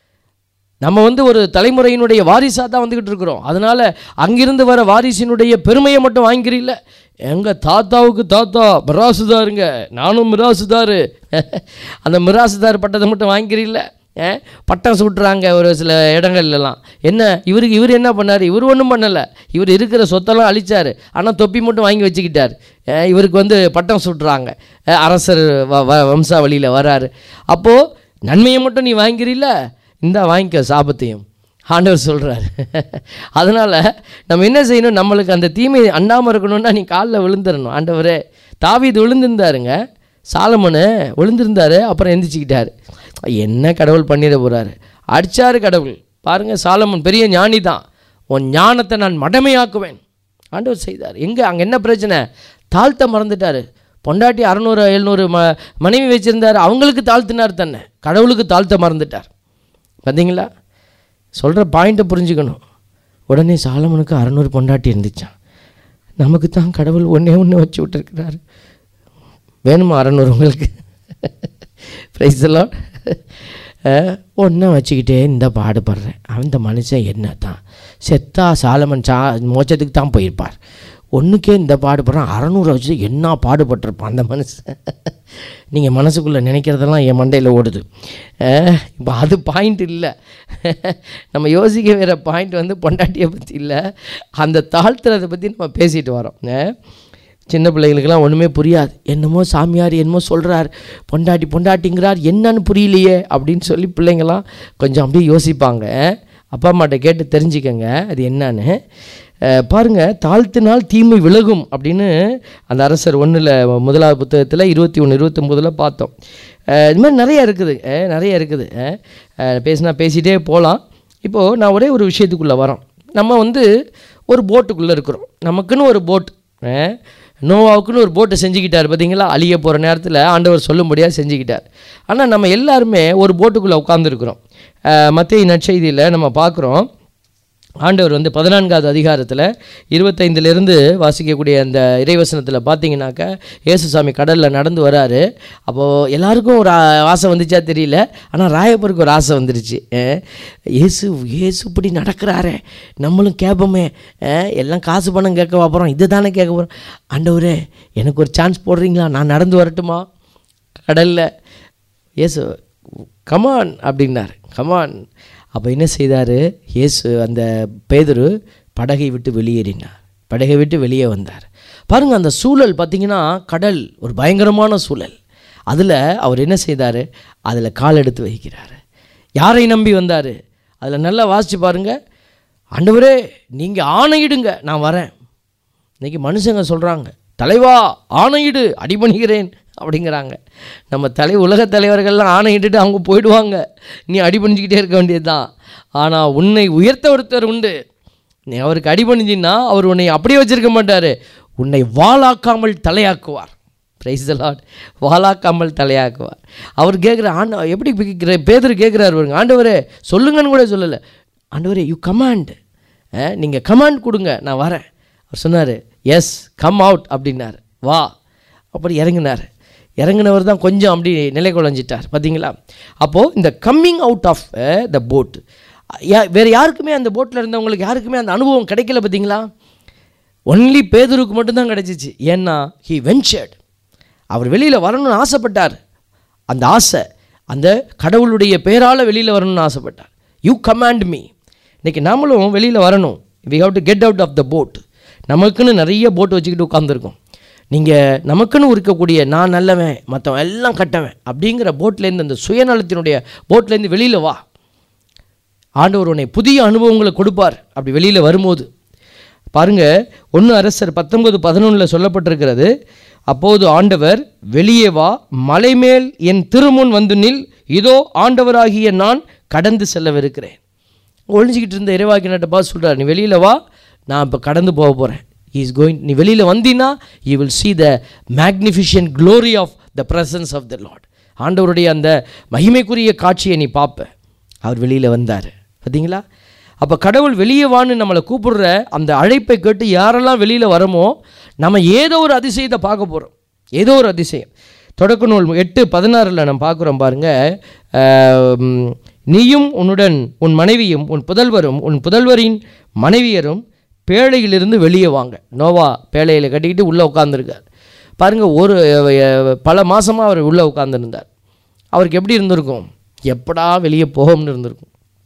நம்ம வந்து ஒரு தலைமுறையினுடைய வாரிசாக தான் வந்துக்கிட்டு இருக்கிறோம். அதனால் அங்கிருந்து வர வாரிசினுடைய பெருமையை மட்டும் வாங்கிக்கிறீல்ல. எங்கள் தாத்தாவுக்கு தாத்தா மிராசுதாருங்க, நானும் மிராசுதாரு, அந்த மிராசுதார் பட்டத்தை மட்டும் வாங்கிக்கிறீல்ல. பட்டம் சுட்டுறாங்க ஒரு சில இடங்கள்லாம். என்ன இவருக்கு இவர் என்ன பண்ணார்? இவர் ஒன்றும் பண்ணலை, இவர் இருக்கிற சொத்தெல்லாம் அழித்தார், ஆனால் தொப்பி மட்டும் வாங்கி வச்சுக்கிட்டார். இவருக்கு வந்து பட்டம் சுட்டுறாங்க, அரசர் வம்சாவளியில் வராரு. அப்போது நன்மையை மட்டும் நீ வாங்கிறீல்ல, இந்த வாங்கிக்க சாபத்தையும் ஆண்டவர் சொல்கிறார். அதனால் நம்ம என்ன செய்யணும்? நம்மளுக்கு அந்த தீமை அண்ணாமல் இருக்கணும்னா நீ காலில் விழுந்துடணும். ஆண்டவரே, தாவீது விழுந்திருந்தாருங்க, சாலமோனு விழுந்திருந்தார், அப்புறம் எந்திரிச்சிக்கிட்டார். என்ன கடவுள் பண்ணிட போகிறாரு? அடித்தார் கடவுள். பாருங்கள், சாலமோன் பெரிய ஞானி தான். உன் ஞானத்தை நான் மடமையாக்குவேன் ஆண்டவர் செய்தார். எங்கே அங்கே என்ன பிரச்சனை? தாழ்த்த மறந்துட்டார். பொண்டாட்டி அறநூறு எழுநூறு ம மனைவி வச்சுருந்தார், அவங்களுக்கு தாழ்த்தினார் தன்னை, கடவுளுக்கு தாழ்த்த மறந்துட்டார். பார்த்தீங்களா? சொல்கிற பாயிண்ட்டை புரிஞ்சுக்கணும். உடனே சாலமோனுக்கு அறநூறு பொண்டாட்டி இருந்துச்சான், நமக்கு தான் கடவுள் ஒன்றே ஒன்று வச்சு விட்டுருக்கிறாரு. வேணுமா அறநூறு உங்களுக்கு? ப்ரைஸ் எல்லாம் ஒன்றா வச்சுக்கிட்டே இந்த பாடுபடுறேன். அந்த மனுஷன் என்ன தான் செத்தா சாலமன் சா மோட்சத்துக்கு தான் போயிருப்பார். ஒன்றுக்கே இந்த பாடுபடுறான், அறநூறு வச்சு என்ன பாடுபட்டிருப்பான் அந்த மனுஷன். நீங்கள் மனசுக்குள்ளே நினைக்கிறதெல்லாம் என் மண்டையில் ஓடுது. இப்போ அது பாயிண்ட் இல்லை. நம்ம யோசிக்க வேறு பாயிண்ட் வந்து பொண்டாட்டியை பற்றி இல்லை, அந்த தாழ்த்துறதை பற்றி நம்ம பேசிட்டு வரோம். சின்ன பிள்ளைகளுக்கெல்லாம் ஒன்றுமே புரியாது. என்னமோ சாமியார் என்னமோ சொல்கிறார், பொண்டாட்டி பொண்டாட்டிங்கிறார், என்னன்னு புரியலையே அப்படின்னு சொல்லி பிள்ளைங்கள்லாம் கொஞ்சம் அப்படியே யோசிப்பாங்க. அப்பா அம்மாட்ட கேட்டு தெரிஞ்சுக்கங்க அது என்னன்னு. பாருங்கள், தாழ்த்தினால் தீமை விலகும் அப்படின்னு அந்த அரசர் ஒன்றில் முதலாவது புத்தகத்தில் இருபத்தி ஒன்று இருபத்தொம்போதில் பார்த்தோம். இது மாதிரி நிறைய இருக்குது நிறைய இருக்குது பேசினா பேசிகிட்டே போகலாம். இப்போது நான் ஒரே ஒரு விஷயத்துக்குள்ளே வரோம். நம்ம வந்து ஒரு போட்டுக்குள்ளே இருக்கிறோம், நமக்குன்னு ஒரு போட். நோவாவுக்குன்னு ஒரு போட்டை செஞ்சுக்கிட்டார். பார்த்தீங்களா, அழிய போகிற நேரத்தில் ஆண்டவர் சொல்லும்படியாக செஞ்சுக்கிட்டார். ஆனால் நம்ம எல்லாருமே ஒரு போட்டுக்குள்ளே உட்காந்துருக்குறோம். மத்தேயு நற்செய்தியில் நம்ம பார்க்குறோம், ஆண்டவர் வந்து பதினான்காவது அதிகாரத்தில் இருபத்தைந்துலேருந்து வாசிக்கக்கூடிய அந்த இறைவசனத்தில் பார்த்தீங்கன்னாக்கா, இயேசுசாமி கடலில் நடந்து வராரு. அப்போது எல்லாருக்கும் ஒரு ஆசை வந்துச்சா தெரியல, ஆனால் ராயப்பருக்கு ஒரு ஆசை வந்துருச்சு. இயேசு இயேசு இப்படி நடக்கிறாரே, நம்மளும் கேட்போமே, எல்லாம் காசு பணம் கேட்க போகிறோம், இது தானே கேட்க போகிறோம். ஆண்டவரே எனக்கு ஒரு சான்ஸ் போடுறீங்களா, நான் நடந்து வரட்டுமா கடலில்? இயேசு கமான் அப்படின்னார். கமான். அப்போ என்ன செய்தார் இயேசு? அந்த பேதுரு படகை விட்டு வெளியேறினார், படகை விட்டு வெளியே வந்தார். பாருங்கள், அந்த சூழல் பார்த்திங்கன்னா கடல் ஒரு பயங்கரமான சூழல். அதில் அவர் என்ன செய்தார்? அதில் கால் எடுத்து வைக்கிறார். யாரை நம்பி வந்தார்? அதில் நல்லா வாசித்து பாருங்கள். ஆண்டவரே நீங்கள் ஆணையிடுங்க, நான் வரேன். இன்றைக்கி மனுஷங்க சொல்கிறாங்க, தலைவா ஆணையிடு, அடிபணிகிறேன் அப்படிங்கிறாங்க. நம்ம தலை உலக தலைவர்கள்லாம் ஆணையிட்டுட்டு அவங்க போயிடுவாங்க, நீ அடிபணிஞ்சிக்கிட்டே இருக்க வேண்டியது தான். ஆனால் உன்னை உயர்த்த ஒருத்தர் உண்டு. நீ அவருக்கு அடிபணிஞ்சின்னா அவர் உன்னை அப்படியே வச்சிருக்க மாட்டார், உன்னை வாளாக்காமல் தலையாக்குவார். Praise the Lord. வாளாக்காமல் தலையாக்குவார். அவர் கேட்குற ஆண்ட எப்படி கேட்குற பேதுரு கேட்குறாரு பாருங்க, ஆண்டவரே சொல்லுங்கன்னு கூட சொல்லலை. ஆண்டவரே யூ கமாண்ட், நீங்கள் கமாண்ட் கொடுங்க, நான் வரேன். அவர் சொன்னார் எஸ் கம் அவுட் அப்படின்னார். வா. அப்படி இறங்கினார். இறங்கினவர் தான் கொஞ்சம் அப்படி நிலை குலைஞ்சிட்டார். பார்த்தீங்களா? அப்போது இந்த coming out of the boat, யா வேறு யாருக்குமே அந்த போட்டில் இருந்தவங்களுக்கு யாருக்குமே அந்த அனுபவம் கிடைக்கல. பார்த்தீங்களா? ஒன்லி பேதுருக்கு மட்டும்தான் கிடைச்சிச்சு. ஏன்னா ஹி வென்ச்சர்ட், அவர் வெளியில் வரணும்னு ஆசைப்பட்டார். அந்த ஆசை அந்த கடவுளுடைய பேரால் வெளியில் வரணும்னு ஆசைப்பட்டார். You command me. இன்றைக்கி நாமளும் வெளியில் வரணும். We have to get out of the boat. நமக்குன்னு நிறைய போட்டு வச்சுக்கிட்டு உட்காந்துருக்கோம். நீங்கள் நமக்குன்னு இருக்கக்கூடிய நான் நல்லவன் மற்றவன் எல்லாம் கட்டவன் அப்படிங்கிற போட்லேருந்து, அந்த சுயநலத்தினுடைய போட்லேருந்து வெளியில் வா. ஆண்டவர் உன்னை புதிய அனுபவங்களை கொடுப்பார். அப்படி வெளியில் வரும்போது பாருங்கள், ஒன்று அரசர் பத்தொன்பது பதினொன்றில் சொல்லப்பட்டிருக்கிறது, அப்போது ஆண்டவர் வெளியே வா, மலைமேல் என் திருமுன் வந்து நில், இதோ ஆண்டவராகிய நான் கடந்து செல்லவிருக்கிறேன். ஒழிஞ்சிக்கிட்டு இருந்த இறைவாக்கினட்ட பார்த்து சொல்கிறார், நீ வெளியில் வா, நான் இப்போ கடந்து போக போகிறேன். He is going, நீ வெளியில் வந்தீன்னா you will see the magnificent glory of the presence of the Lord. ஆண்டவருடைய அந்த மகிமைக்குரிய காட்சியை நீ பார்ப்ப. அவர் வெளியில் வந்தார். பார்த்தீங்களா? அப்போ கடவுள் வெளியே வான்னு நம்மளை கூப்பிடுற அந்த அழைப்பை கேட்டு யாரெல்லாம் வெளியில் வரமோ, நம்ம ஏதோ ஒரு அதிசயத்தை பார்க்க போகிறோம். ஏதோ ஒரு அதிசயம். தொடக்க நூல் எட்டு பதினாறில் நம்ம பார்க்குறோம் பாருங்கள், நீயும் உன்னுடன் உன் மனைவியும் உன் புதல்வரும் உன் புதல்வரின் மனைவியரும் பேழையிலிருந்து வெளியே வாங்க. நோவா பேழையில் கட்டிக்கிட்டு உள்ளே உட்காந்துருக்கார். பாருங்கள், ஒரு பல மாதமாக அவர் உள்ளே உட்காந்துருந்தார். அவருக்கு எப்படி இருந்திருக்கும்? எப்படா வெளியே போகும்னு இருந்திருக்கும்.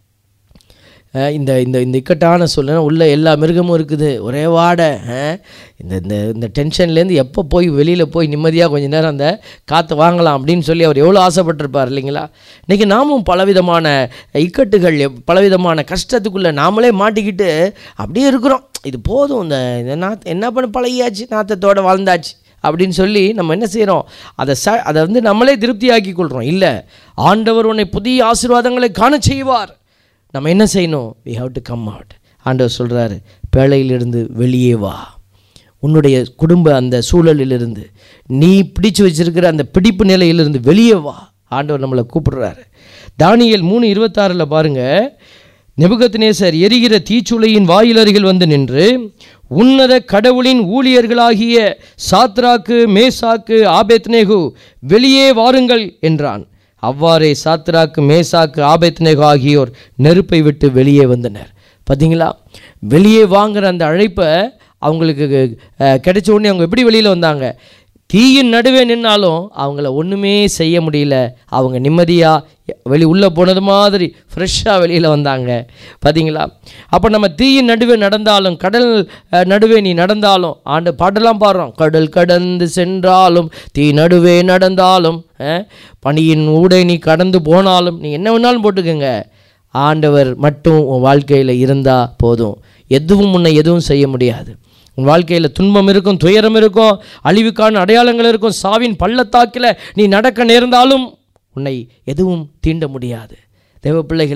இந்த இந்த இந்த இக்கட்டான சூழ்நிலை உள்ள எல்லா மிருகமும் இருக்குது, ஒரே வாடை. இந்த இந்த இந்த டென்ஷன்லேருந்து எப்போ போய் வெளியில் போய் நிம்மதியாக கொஞ்சம் நேரம் அந்த காற்று வாங்கலாம் அப்படின்னு சொல்லி அவர் எவ்வளோ ஆசைப்பட்டிருப்பார் இல்லைங்களா? இன்றைக்கி நாமும் பலவிதமான இக்கட்டுகள், பலவிதமான கஷ்டத்துக்குள்ளே நாமளே மாட்டிக்கிட்டு அப்படியே இருக்கிறோம். இது போதும், இந்த நாத் என்ன பண்ண பழகியாச்சு, நாத்தத்தோடு வாழ்ந்தாச்சு அப்படின்னு சொல்லி நம்ம என்ன செய்கிறோம்? அதை ச அதை வந்து நம்மளே திருப்தியாக்கி கொள்கிறோம். இல்லை, ஆண்டவர் உன்னை புதிய ஆசீர்வாதங்களை காண செய்வார். நம்ம என்ன செய்யணும்? we have to come out. ஆண்டவர் சொல்கிறாரு, பேழையிலிருந்து வெளியே வா. உன்னுடைய குடும்ப அந்த சூழலிலிருந்து, நீ பிடிச்சு வச்சிருக்கிற அந்த பிடிப்பு நிலையிலிருந்து வெளியே வா. ஆண்டவர் நம்மளை கூப்பிடுறாரு. தானியேல் மூணு இருபத்தாறில் பாருங்கள், நெபுகத்நேசர் எரிகிற தீச்சுளையின் வாயிலருகில் வந்து நின்று, உன்னத கடவுளின் ஊழியர்களாகிய சாத்ராக்கு மேசாக்கு ஆபேத்நேகு வெளியே வாருங்கள் என்றான். அவ்வாறே சாத்ராக்கு மேசாக்கு ஆபேத்நேகு ஆகியோர் நெருப்பை விட்டு வெளியே வந்தனர். பார்த்தீங்களா? வெளியே வாங்குற அந்த அழைப்பை அவங்களுக்கு கிடைச்ச உடனே அவங்க எப்படி வெளியில் வந்தாங்க? தீயின் நடுவே நின்னாலும் அவங்கள ஒன்றுமே செய்ய முடியல. அவங்க நிம்மதியாக வெளி உள்ளே போனது மாதிரி ஃப்ரெஷ்ஷாக வெளியில் வந்தாங்க. பார்த்தீங்களா? அப்போ நம்ம தீயின் நடுவே நடந்தாலும், கடல் நடுவே நீ நடந்தாலும், ஆண்டு பாட்டெல்லாம் பாடுறோம், கடல் கடந்து சென்றாலும் தீ நடுவே நடந்தாலும் பனியின் ஊடே நீ கடந்து போனாலும், நீ என்ன வேணாலும் போட்டுக்கோங்க, ஆண்டவர் மட்டும் உன் வாழ்க்கையில் இருந்தால் போதும். எதுவும் முன்ன எதுவும் செய்ய முடியாது. உன் வாழ்க்கையில் துன்பம் இருக்கும், துயரம் இருக்கும், அழிவுக்கான அடையாளங்கள் இருக்கும். சாவின் பள்ளத்தாக்கில் நீ நடக்க நேர்ந்தாலும் உன்னை எதுவும் தீண்ட முடியாது. தேவ பிள்ளைகளே,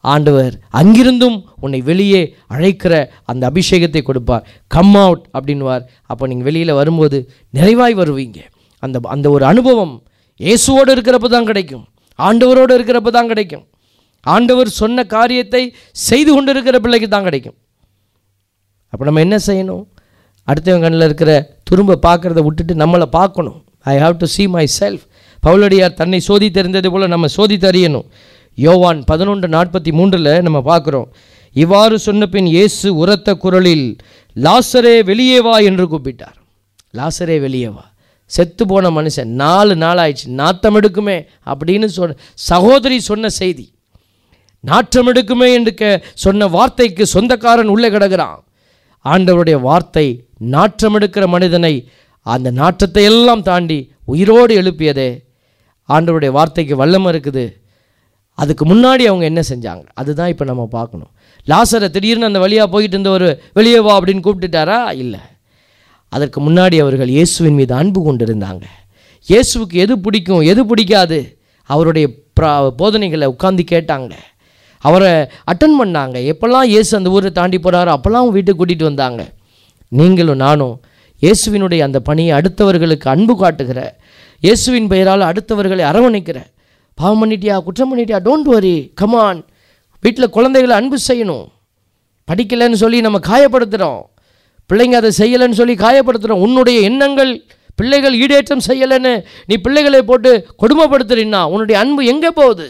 ஆண்டவர் அங்கிருந்தும் உன்னை வெளியே அழைக்கிற அந்த அபிஷேகத்தை கொடுப்பார். கம் அவுட் அப்படின்வார். அப்போ நீங்கள் வெளியில் வரும்போது நிறைவாய் வருவீங்க. அந்த அந்த ஒரு அனுபவம் இயேசுவோடு இருக்கிறப்ப தான் கிடைக்கும், ஆண்டவரோடு இருக்கிறப்ப தான் கிடைக்கும், ஆண்டவர் சொன்ன காரியத்தை செய்து கொண்டு இருக்கிற பிள்ளைக்கு தான் கிடைக்கும். அப்போ நம்ம என்ன செய்யணும்? அடுத்தவங்க கண்ணில் இருக்கிற துரும்ப பார்க்குறத விட்டுட்டு நம்மளை பார்க்கணும். I have to see myself. பவுலடியார் தன்னை சோதி தெரிந்தது போல் நம்ம சோதித்து அறியணும். யோவான் பதினொன்று நாற்பத்தி மூன்றில் நம்ம பார்க்குறோம், இவ்வாறு சொன்ன பின் இயேசு உரத்த குரலில் லாசரே வெளியே வா என்று கூப்பிட்டார். லாசரே வெளியே வா. செத்து போன மனுஷன் நாலு நாள் ஆயிடுச்சு, நாத்தம் எடுக்குமே அப்படின்னு சொன்ன சகோதரி சொன்ன செய்தி, நாற்றம் எடுக்குமே என்று சொன்ன வார்த்தைக்கு சொந்தக்காரன் உள்ளே கிடக்கிறான். ஆண்டவருடைய வார்த்தை நாற்றம் எடுக்கிற மனிதனை அந்த நாற்றத்தை எல்லாம் தாண்டி உயிரோடு எழுப்பியதே. ஆண்டவருடைய வார்த்தைக்கு வல்லமை இருக்குது. அதுக்கு முன்னாடி அவங்க என்ன செஞ்சாங்க, அதுதான் இப்போ நம்ம பார்க்கணும். லாசரை திடீர்னு அந்த வழியாக போயிட்டு இருந்தவர் வெளியே வா அப்படின்னு கூப்பிட்டுட்டாரா? இல்லை. அதற்கு முன்னாடி அவர்கள் இயேசுவின் மீது அன்பு கொண்டிருந்தாங்க. இயேசுவுக்கு எது பிடிக்கும் எது பிடிக்காது அவருடைய போதனைகளை உட்கார்ந்து கேட்டாங்க, அவரை அட்டன் பண்ணாங்க. எப்போல்லாம் இயேசு அந்த ஊரை தாண்டி போகிறாரோ அப்போல்லாம் வீட்டுக்கு கூட்டிகிட்டு வந்தாங்க. நீங்களும் நானும் இயேசுவினுடைய அந்த பணியை அடுத்தவர்களுக்கு அன்பு காட்டுகிற, இயேசுவின் பெயரால் அடுத்தவர்களை அரவணைக்கிற. பாவம் பண்ணிட்டியா, குற்றம் பண்ணிட்டியா, டோன்ட் வரி, கமான். வீட்டில் குழந்தைகளை அன்பு செய்யணும். படிக்கலைன்னு சொல்லி நம்ம காயப்படுத்துகிறோம், பிள்ளைங்க அதை செய்யலைன்னு சொல்லி காயப்படுத்துகிறோம். உன்னுடைய எண்ணங்கள் பிள்ளைகள் ஈடேற்றம் செய்யலைன்னு நீ பிள்ளைகளை போட்டு கொடுமைப்படுத்துறீன்னா உன்னுடைய அன்பு எங்கே போகுது?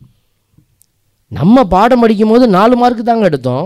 நம்ம பாடம் படிக்கும் போது நாலு மார்க்கு தாங்க எடுத்தோம்.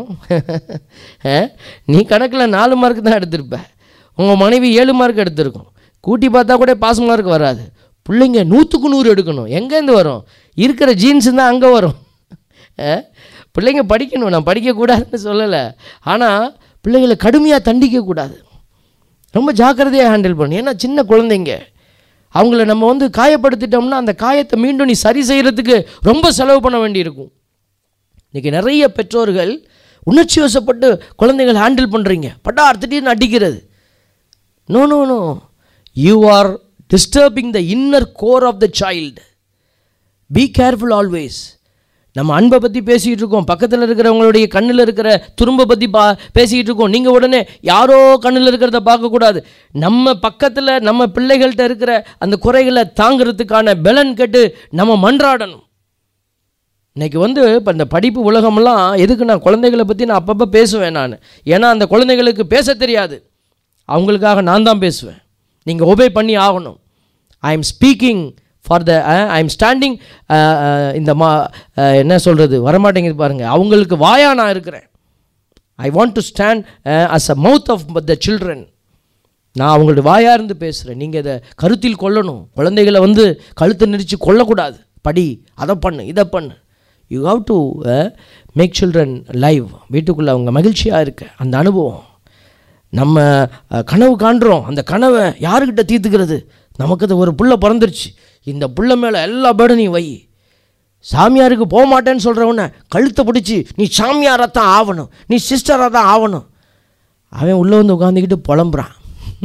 நீ கணக்கில் நாலு மார்க்கு தான் எடுத்திருப்ப, உங்கள் மனைவி ஏழு மார்க் எடுத்திருக்கும். கூட்டி பார்த்தா கூட பாஸ் மார்க் வராது. பிள்ளைங்க நூற்றுக்கு நூறு எடுக்கணும். எங்கேருந்து வரும்? இருக்கிற ஜீன்ஸு தான் அங்கே வரும். பிள்ளைங்க படிக்கணும், நான் படிக்கக்கூடாதுன்னு சொல்லலை. ஆனால் பிள்ளைகளை கடுமையாக தண்டிக்கக்கூடாது, ரொம்ப ஜாக்கிரதையாக ஹேண்டில் பண்ணணும். ஏன்னா சின்ன குழந்தைங்க, அவங்கள நம்ம வந்து காயப்படுத்திட்டோம்னா அந்த காயத்தை மீண்டும் நீ சரி செய்கிறதுக்கு ரொம்ப செலவு பண்ண வேண்டியிருக்கும். இன்றைக்கி நிறைய பெற்றோர்கள் உணர்ச்சி வசப்பட்டு குழந்தைகள் ஹேண்டில் பண்ணுறீங்க, பட்டார் திடீர்னு அடிக்கிறது. No no no you are disturbing the inner core of the child. Be careful always. நம்ம அன்பை பற்றி பேசிக்கிட்டு இருக்கோம், பக்கத்தில் இருக்கிறவங்களுடைய கண்ணில் இருக்கிற துரும்பை பற்றி பா பேசிக்கிட்டு இருக்கோம். நீங்கள் உடனே யாரோ கண்ணில் இருக்கிறத பார்க்கக்கூடாது. நம்ம பக்கத்தில் நம்ம பிள்ளைகள்கிட்ட இருக்கிற அந்த குறைகளை தாங்கிறதுக்கான பலன் கேட்டு நம்ம மன்றாடணும். இன்றைக்கி வந்து இப்போ இந்த படிப்பு உலகமெல்லாம் எதுக்கு, நான் குழந்தைகளை பற்றி நான் அப்பப்போ பேசுவேன் நான். ஏன்னா அந்த குழந்தைகளுக்கு பேச தெரியாது, அவங்களுக்காக நான் தான் பேசுவேன். நீங்கள் ஒபே பண்ணி ஆகணும். I am speaking for the I am standing இந்த மா என்ன சொல்கிறது வரமாட்டேங்குது பாருங்கள். அவங்களுக்கு வாயா நான் இருக்கிறேன். I want to stand as a mouth of the children. நான் அவங்களுடைய வாயாக இருந்து பேசுகிறேன். நீங்கள் இதை கருத்தில் கொள்ளணும். குழந்தைகளை வந்து கழுத்தை நெரிச்சு கொள்ளக்கூடாது. படி, அதை பண்ணு, இதை பண்ணு. You have to make children live. வீட்டுக்குள்ளே அவங்க மகிழ்ச்சியாக இருக்க அந்த அனுபவம். நம்ம கனவு காண்றோம், அந்த கனவை யாருக்கிட்ட தீர்த்துக்கிறது? நமக்கு அது ஒரு புள்ள பிறந்துருச்சு, இந்த புள்ள மேலே எல்லா பேர்டனையும் வை. சாமியாருக்கு போக மாட்டேன்னு சொல்கிறவன கழுத்தை பிடிச்சி நீ சாமியாராக தான் ஆகணும், நீ சிஸ்டராக தான் ஆகணும். அவன் உள்ளே வந்து உட்காந்துக்கிட்டு புலம்புறான்.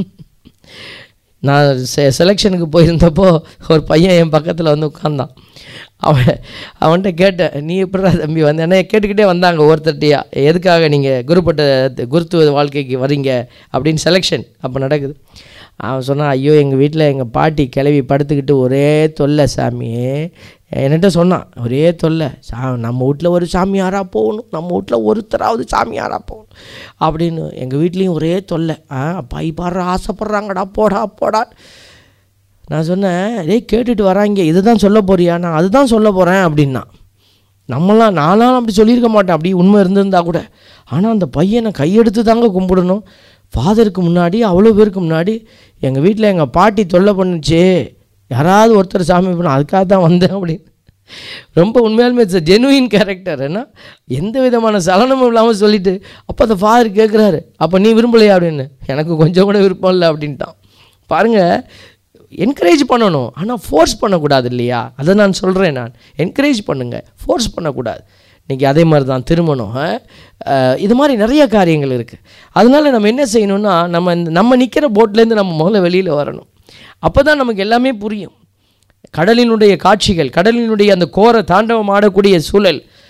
நான் செ செலெக்ஷனுக்கு போயிருந்தப்போ ஒரு பையன் என் பக்கத்தில் வந்து உட்காந்தான். அவன் அவன்கிட்ட கேட்டேன், நீ எப்படா தம்பி வந்த? என்ன கேட்டுக்கிட்டே வந்தாங்க ஒருத்தட்டியா, எதுக்காக நீங்கள் குருப்பட்ட குருத்துவ வாழ்க்கைக்கு வரீங்க அப்படின்னு. செலெக்ஷன் அப்போ நடக்குது. அவன் சொன்னான், ஐயோ எங்கள் வீட்டில் எங்கள் பாட்டி கிளவி படுத்துக்கிட்டு ஒரே தொல்லை சாமி. என்கிட்ட சொன்னான், ஒரே தொல்லை சா நம்ம வீட்டில் ஒரு சாமியாராக போகணும், நம்ம வீட்டில் ஒருத்தராவது சாமியாராக போகணும் அப்படின்னு. எங்கள் வீட்லேயும் ஒரே தொல்லை. ஆ பாய் பாடுற ஆசைப்பட்றாங்கடா, போடா போடா. நான் சொன்னேன், டேய் கேட்டுட்டு வராங்க, இது தான் சொல்ல போறியா? நான் அதுதான் சொல்ல போகிறேன் அப்படின்னா. நம்மளாம் நானும் அப்படி சொல்லியிருக்க மாட்டேன், அப்படி உண்மை இருந்திருந்தா கூட. ஆனால் அந்த பையனை கையெடுத்து தாங்க கும்பிடணும். ஃபாதருக்கு முன்னாடி, அவ்வளோ பேருக்கு முன்னாடி, எங்கள் வீட்டில் எங்கள் பாட்டி தொல்லை பண்ணுச்சு, யாராவது ஒருத்தர் சாமி பண்ண, அதுக்காக தான் வந்தேன் அப்படின்னு. ரொம்ப உண்மையாலுமே இட்ஸ் ஜெனுவின் கேரக்டர். ஏன்னா எந்த விதமான சலனமும் இல்லாமல் சொல்லிவிட்டு, அப்போ அந்த ஃபாதர் கேட்குறாரு, அப்போ நீ விரும்பலையா அப்படின்னு. எனக்கு கொஞ்சம் கூட விருப்பம் இல்லை அப்படின்ட்டான். பாருங்கள், என்கரேஜ் பண்ணணும், ஆனால் ஃபோர்ஸ் பண்ணக்கூடாது இல்லையா? அதை நான் சொல்கிறேன். நான் என்கரேஜ் பண்ணுங்கள், ஃபோர்ஸ் பண்ணக்கூடாது. இன்றைக்கி அதே மாதிரி தான் திருமணம், இது மாதிரி நிறைய காரியங்கள் இருக்குது. அதனால் நம்ம என்ன செய்யணும்னா, நம்ம நம்ம நிற்கிற போட்லேருந்து நம்ம முதல்ல வெளியில் வரணும். அப்போ தான் நமக்கு எல்லாமே புரியும். கடலினுடைய காட்சிகள், கடலினுடைய அந்த கோர தாண்டவம் ஆடக்கூடிய சூழல்,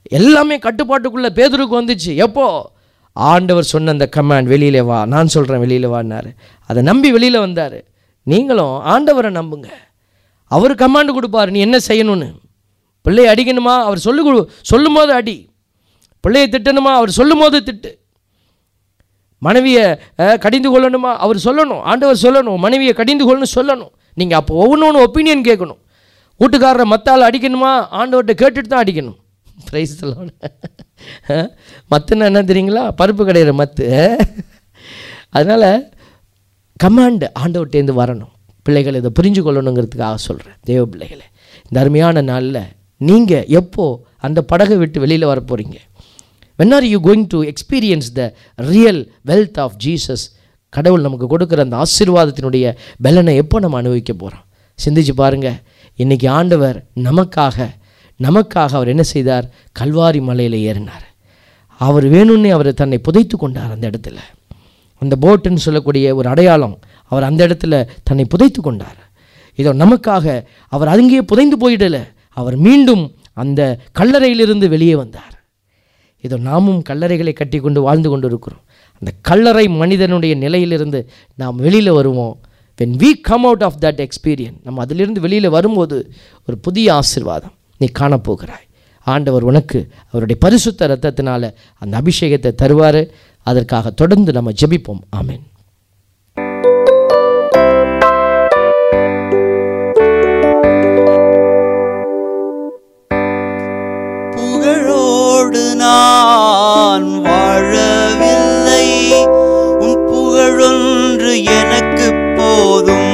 எல்லாமே கட்டுப்பாட்டுக்குள்ளே பேதுருக்கு வந்துச்சு. எப்போ ஆண்டவர் சொன்ன அந்த கமாண்ட், வெளியில் வா, நான் சொல்கிறேன் வெளியில் வான்னாரு. அதை நம்பி வெளியில் வந்தார். நீங்களும் ஆண்டவரை நம்புங்க. அவர் கமாண்டு கொடுப்பார் நீ என்ன செய்யணும்னு. பிள்ளையை அடிக்கணுமா, அவர் சொல்லு கொடு சொல்லும் போது அடி. பிள்ளையை திட்டணுமா, அவர் சொல்லும் போது திட்டு. மனைவியை கடிந்து கொள்ளணுமா, அவர் சொல்லணும், ஆண்டவர் சொல்லணும். மனைவியை கடிந்து கொள்ளணும் சொல்லணும். நீங்கள் அப்போ ஒவ்வொன்று ஒப்பீனியன் கேட்கணும். வீட்டுக்காரரை மத்தால் அடிக்கணுமா, ஆண்டவர்கிட்ட கேட்டுட்டு தான் அடிக்கணும். ப்ரைஸ் சொல்லணும். மத்துன்னா என்ன தெரியுங்களா, பருப்பு கிடையாது மத்து. அதனால் கமாண்டு ஆண்டவர்கிட்டேருந்து வரணும். பிள்ளைகள் இதை புரிஞ்சு கொள்ளணுங்கிறதுக்காக சொல்கிறேன். தேவ பிள்ளைகளை, இந்த அருமையான நாளில் நீங்கள் எப்போ அந்த படகை விட்டு வெளியில் வர போகிறீங்க? when are you going to experience the real wealth of Jesus? கடவுள் நமக்கு கொடுக்குற அந்த ஆசீர்வாதத்தினுடைய பலனை எப்போ நம்ம அனுபவிக்க போகிறோம்? சிந்திச்சு பாருங்கள். இன்றைக்கி ஆண்டவர் நமக்காக நமக்காக அவர் என்ன செய்தார்? கல்வாரி மலையில் ஏறினார். அவர் வேணும்னே அவர் தன்னை புதைத்து கொண்டார். அந்த இடத்துல அந்த போட்டுன்னு சொல்லக்கூடிய ஒரு அடையாளம், அவர் அந்த இடத்துல தன்னை புதைத்து கொண்டார். இதோ நமக்காக அவர் அங்கேயே புதைந்து போயிடலை, அவர் மீண்டும் அந்த கல்லறையிலிருந்து வெளியே வந்தார். இதோ நாமும் கல்லறைகளை கட்டி கொண்டு வாழ்ந்து கொண்டு இருக்கிறோம். அந்த கல்லறை மனிதனுடைய நிலையிலிருந்து நாம் வெளியில் வருவோம். when we come out of that experience, நம்ம அதிலிருந்து வெளியில் வரும்போது ஒரு புதிய ஆசீர்வாதம் நீ காணப்போகிறாய். ஆண்டவர் உனக்கு அவருடைய பரிசுத்த இரத்தத்தினால அந்த அபிஷேகத்தை தருவார். அதற்காக தொடர்ந்து நம்ம ஜெபிப்போம். ஆமென். புகழோடு நான் வாழவில்லை, உன் புகழொன்று எனக்கு போதும்.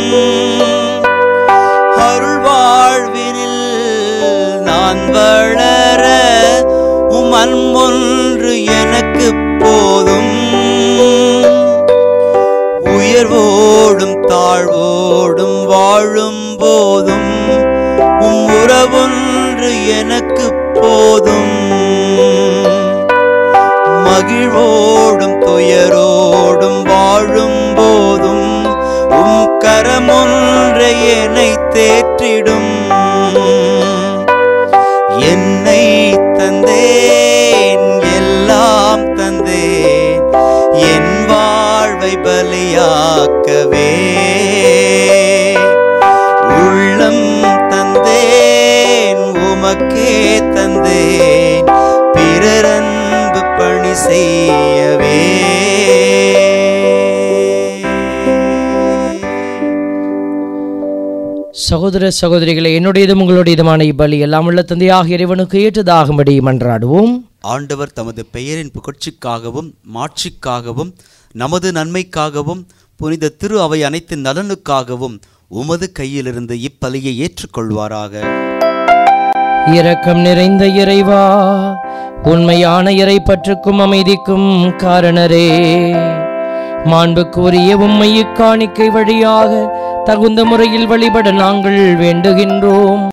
அருள் வாழ்வினில் நான் வளர உம் அன்பொன்று எனக்கு போதும். உயர்வோடும் தாழ்வோடும் வாழும் போதும் உம் உறவொன்று எனக்கு போதும். மகிழ்வோடும் துயரோடும் வாழும் போதும் உம் கரமொன்றை என்னை தேற்றிடும். என்னை தந்தேன், எல்லாம் தந்தேன், என் வாழ்வை பலியாக்கவே. உள்ளம் தந்தேன், உமக்கே தந்தேன், பிறரன்பு பணி செய்யவே. சகோதர சகோதரிகளை, என்னுடையதும் உங்களுடையதுமான இப்பலி எல்லாம் உள்ள தந்தையாக இறைவனுக்கு ஏற்றதாகும்படி மன்றாடுவோம். ஆண்டவர் தமது பெயரின் புகழ்ச்சிக்காகவும் மாட்சிக்காகவும் நமது நன்மைக்காகவும் புனித திரு அவை அனைத்து நலனுக்காகவும் உமது கையிலிருந்து இப்பலியை ஏற்றுக்கொள்வாராக. இரக்கம் நிறைந்த இறைவா, உண்மையான இறை பற்றுக்கும் அமைதிக்கும் காரணரே, மாண்புக்குரிய உம்மை இக்காணிக்கை வழியாக தகுந்த முறையில் வழிபட நாங்கள் வேண்டுகின்றோம்.